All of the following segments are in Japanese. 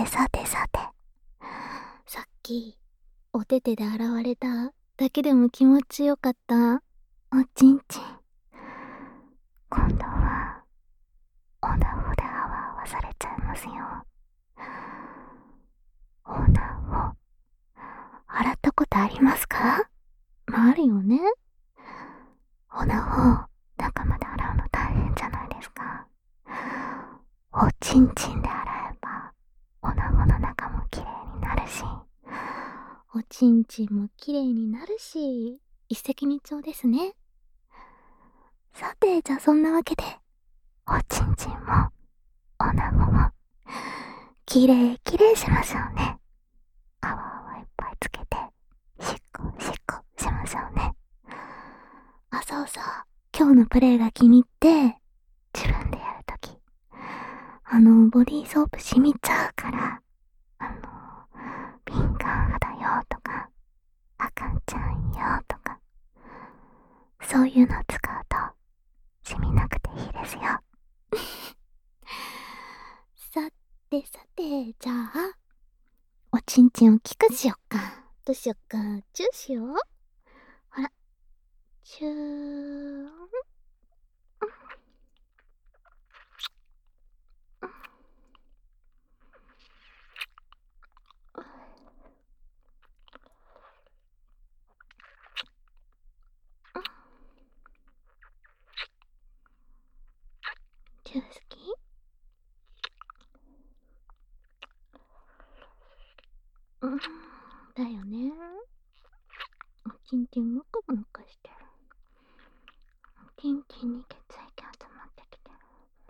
さてさて。さっき、お手手で洗われただけでも気持ちよかったおちんちん。今度は、オナホであわあわされちゃいますよ。オナホ、洗ったことありますか？あるよね。オナホ、中まで洗うの大変じゃないですか。おちんちんで洗えば、オナホの中もきれいになるし、おちんちんもきれいになるし、一石二鳥ですね。さて、じゃあそんなわけで、おちんちんも、おなごも、きれいきれいしましょうね。あわあわいっぱいつけて、しっこしっこしましょうね。あ、そうそう。今日のプレイが気に入って、自分でやるとき、ボディーソープ染みちゃうから、敏感肌よとか、赤ちゃんよとか、そういうの使うと、染みなくていいですよ。さてさて、じゃあ、おちんちんをキくしよっか。どうしよっか。チューしよう。ほら。チュー。チュー好き？だよね。おちんちんもくもくしてる。おちんちんに血液集まってきてる。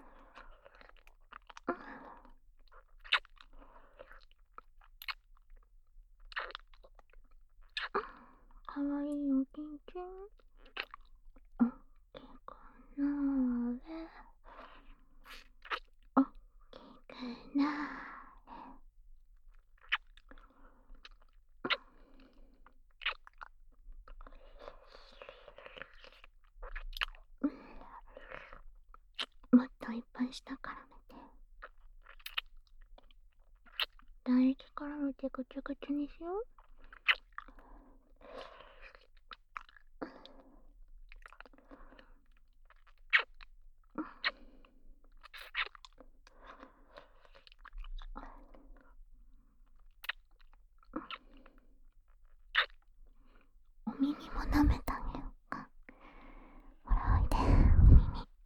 かわいいおちんちん。おっきくなーれ。おっきくなーれ。もっといっぱい下から見て。唾液から見てぐちゅぐちゅにしよう。お耳も舐めてあげようか。ほらおいで、お耳。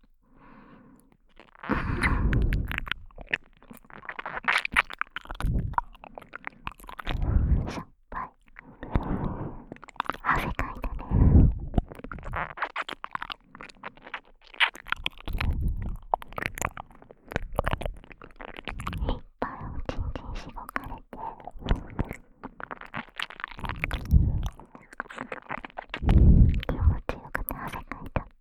しょっぱい。汗かいたね。いっぱいおちんちんしごかれて、気持ちよくて汗かいちゃった。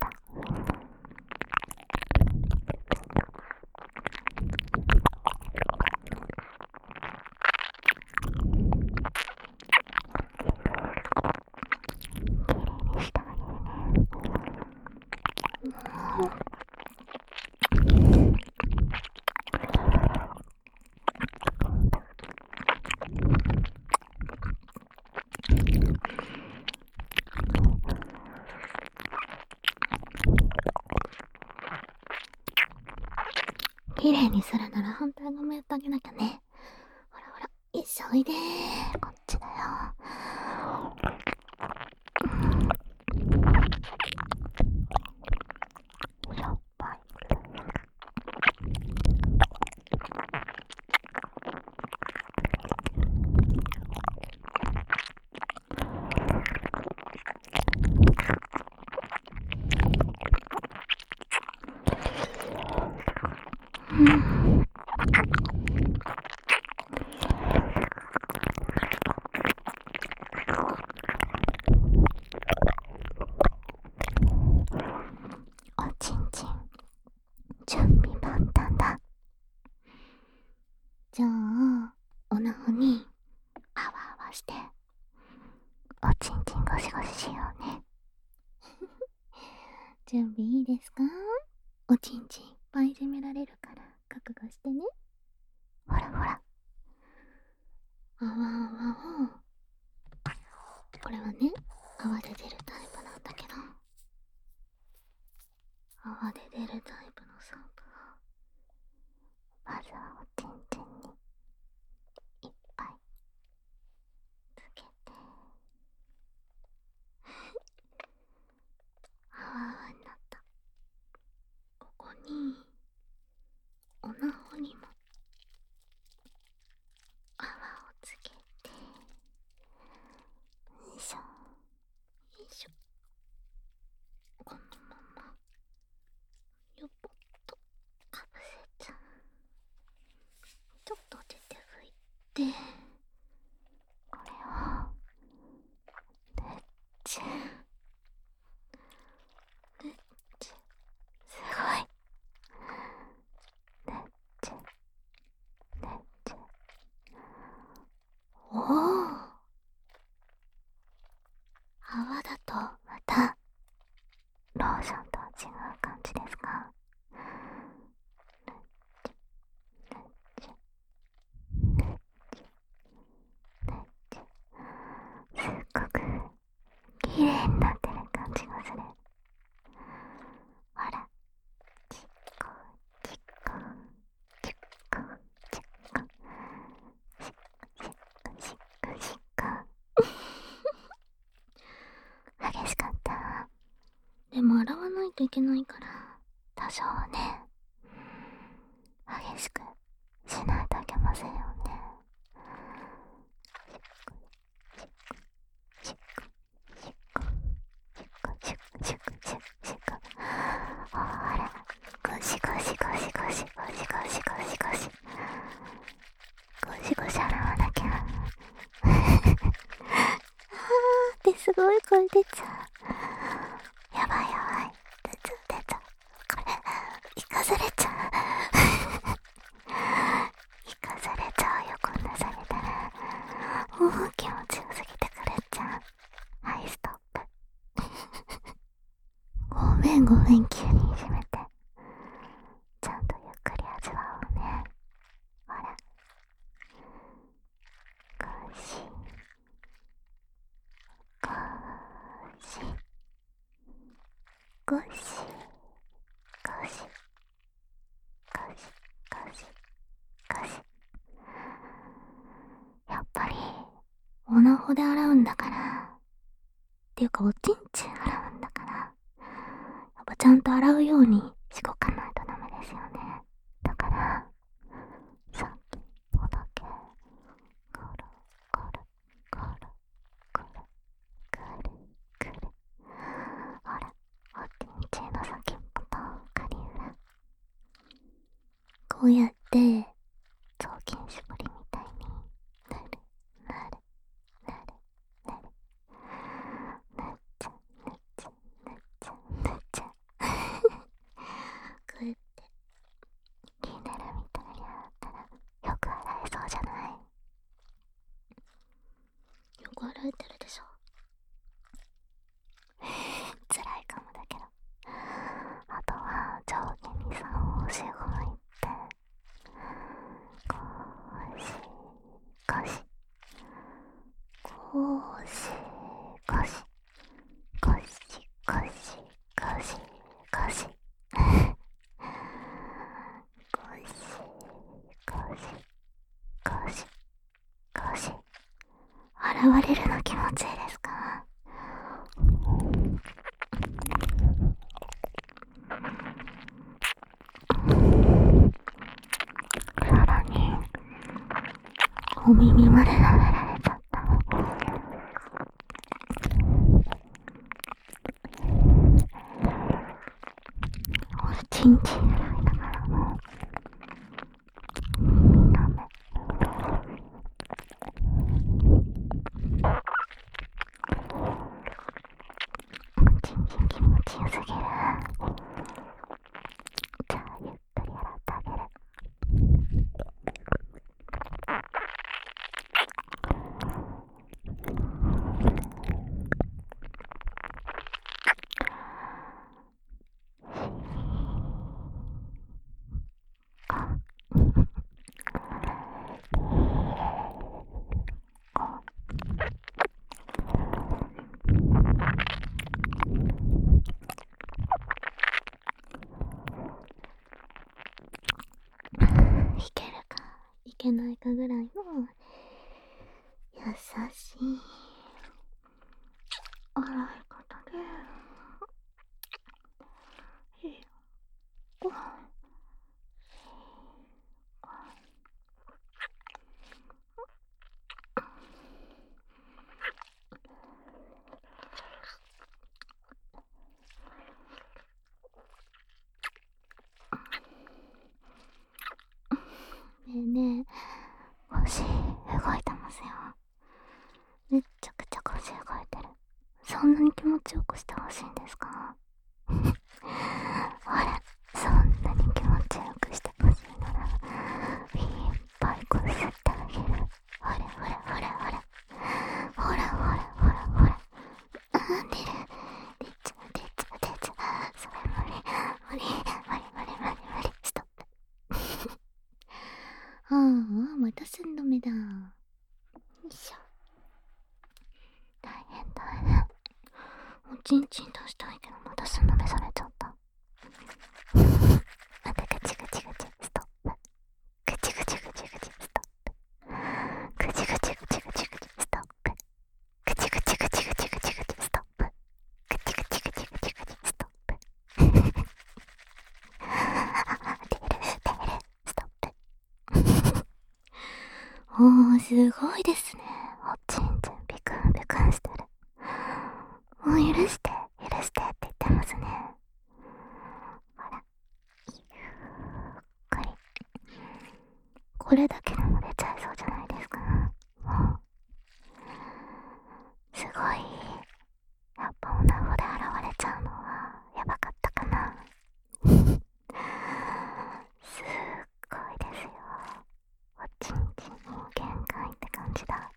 きれいにしてあげるね。きれいにするなら反対側もやってあげなきゃね。ほらほら、よいしょおいでー。こっちだよ。しょっぱい。おちんちん、準備万端だ。じゃあ、おなほに、あわあわして、おちんちんゴシゴシしようね。準備いいですか？おちんちんいっぱいいじめられるから、覚悟してね。ほらほら、 泡を、これはね、泡で出るタイプなんだけど、泡で出るタイプのソープをまずはおちんちんにいっぱいつけて、泡泡になったここにおなほにも泡をつけて、よいしょよいしょ、このままよっぽっとかぶせちゃう。ちょっと手で拭いて、これをぬっちゅぬっちゅ、すごいぬっちゅぬっちゅ、おお、泡だとまたローションとは違う感じですか？ぬっちゅぬっちゅぬっちゅぬっちゅ、すっごく綺麗になってる感じがする。ほら、チッコチッコチッコチッコ、シッコシッコシッコシッコ激しかった。でも洗わないといけないから多少はね、激しくしないといけませんよね。シッコシッコシッコシッコシッコシッコシッコ、ほら、ゴシゴシゴシゴシゴシゴシゴシゴシゴシゴシ洗わなきゃあーってすごい声出ちゃう。やばいやばい、出ちゃう出ちゃう、これ生かされちゃう生かされちゃうよ、こんなされたら。気持ちよすぎて狂っちゃう。はい、ストップごめんごめん、急にいじめて。ちゃんとゆっくり味わおうね。ほら、ゴシゴシゴシゴシゴシゴシゴシ。やっぱりおなほで洗うんだから、っていうかおちんちん洗うんだから、やっぱちゃんと洗うようにしごかないとダメですよね。だからさっきほどけ、ゴロゴロゴロゴロくるくる、ほら、おちんちんの先っぽとカリウラ、こうやって雑巾絞りみたいになるなるなるなる、なっちゃなっちゃなっちゃなっちゃこうやって気になるみたいに洗ったらよく洗えそうじゃない？よく洗えてるでしょ辛いかもだけど、あとは上下に3往復いってゴシゴシゴシゴシゴシゴシゴシゴシゴシゴシゴシゴシ、洗われるの気持ちいいですか？さらにお耳まで舐められちゃった。おちんちん洗いながらも耳舐め、おちんちん気持ちよすぎる。じゃあゆっくり洗ってあげる。 けないかぐらいの優しい洗い方で、ねえねえ、腰動いてますよ。めっちゃくちゃ腰動いてる。そんなに気持ちよくしてほしいんですか？ほら、そんなに気持ちよくしてほしいなら、いっぱいこすってあげる。ほらほらほらほら。ほらほらほらほら。出る。出ちゃう出ちゃう出ちゃう。それ無理。無理。無理無理無理無理。ストップ。ああ、また寸止めだ。よいしょ。大変大変。おちんちん出したいけどまた寸止めされちゃった。またガチガチガチストップ。ガチガチガチガチストップ。ガチガチガチガチガチストップ。ガチガチガチガチガチガチストップ。ガチガチガチガチガチストップ。出る出るストップ。おー、すごいですね。おちんちんビクンビクンしてる。もう許して許してって言ってますね。ほら、ゆっくり。これだけでも出ちゃいそうじゃないですか。もうすごい。やっぱオナホで現れちゃうのはやばかったかな。すっごいですよ。おちんちんに限界って感じだ。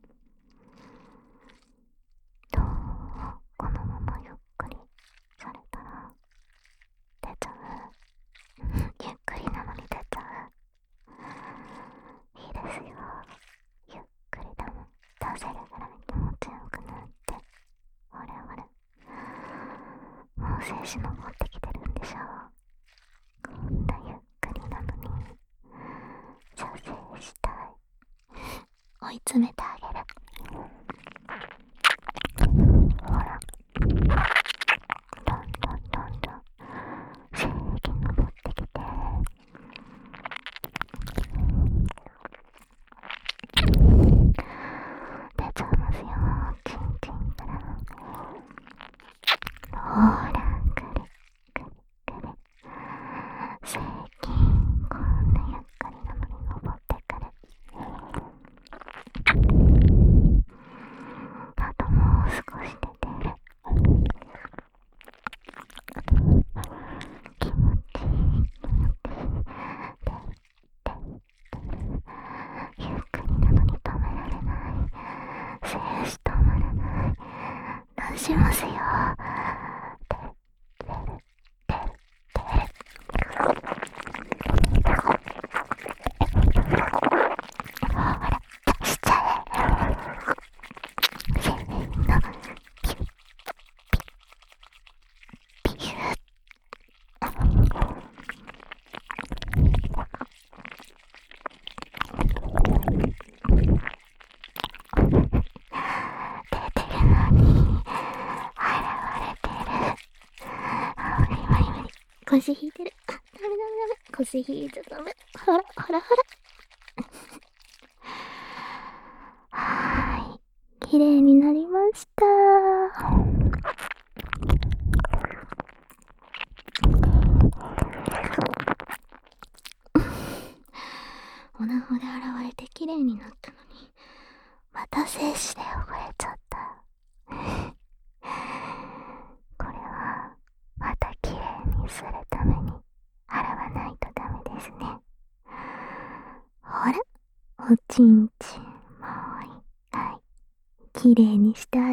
どう？このままゆっくりされたら出ちゃう？ゆっくりなのに出ちゃう？いいですよ。ゆっくりでも出せるぐらい気持ちよくなって。ほれほれ。もう精子も持ってきてるんでしょ。こんなゆっくりなのに射精したい。追い詰めてあげる。ほら、どんどんどんどん精液が持ってきて、出ちゃいますよ。チンチンから。ほら、くりくりくり。精液こんなゆっくりなのに登ってくる。あともう少し出てる。気持ちいい気持ちいい。ゆっくりなのに止められない。精子止まらない。出しますよ。出る出る出る出る。ほら出しちゃえ。せーの、ピュッピュッピュッ。出てるのに現れてる。あ、無理無理無理。腰引いてる。あ、ダメダメダメ。腰引いちゃダメ。ほらほらほら。はーい、綺麗になりました。オナホで現れて綺麗になったのにまた精子で汚れちゃった。これはまた綺麗にするために洗わないとダメですね。ほら、おちんちんもう一回綺麗にしてあ